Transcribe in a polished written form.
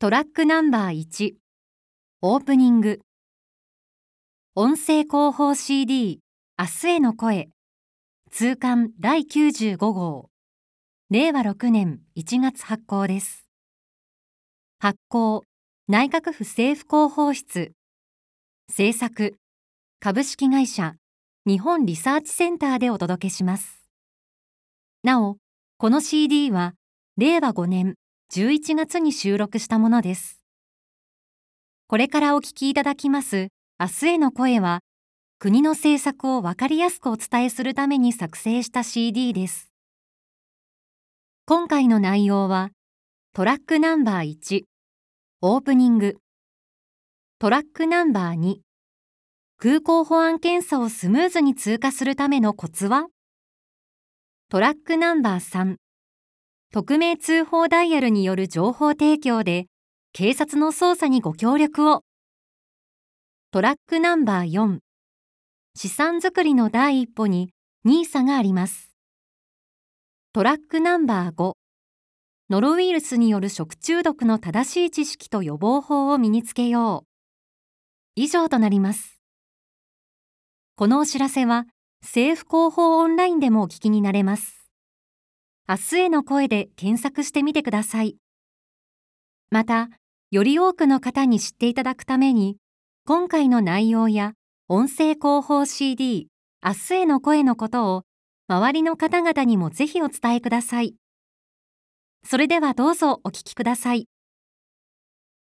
トラックナンバー1、オープニング。音声広報 CD、明日への声。通刊第95号。令和6年1月発行です。発行、内閣府政府広報室。制作、株式会社、日本リサーチセンターでお届けします。なお、この CD は、令和5年11月に収録したものです。これからお聞きいただきます明日への声は、国の政策をわかりやすくお伝えするために作成した CD です。今回の内容は、トラックナンバー1、オープニング。トラックナンバー2、空港保安検査をスムーズに通過するためのコツは？トラックナンバー3、匿名通報ダイヤルによる情報提供で、警察の捜査にご協力を。トラックナンバー4、資産作りの第一歩に NISA があります。トラックナンバー5、ノロウイルスによる食中毒の正しい知識と予防法を身につけよう。以上となります。このお知らせは、政府広報オンラインでもお聞きになれます。明日への声で検索してみてください。また、より多くの方に知っていただくために、今回の内容や音声広報 CD、明日への声のことを、周りの方々にもぜひお伝えください。それではどうぞお聞きください。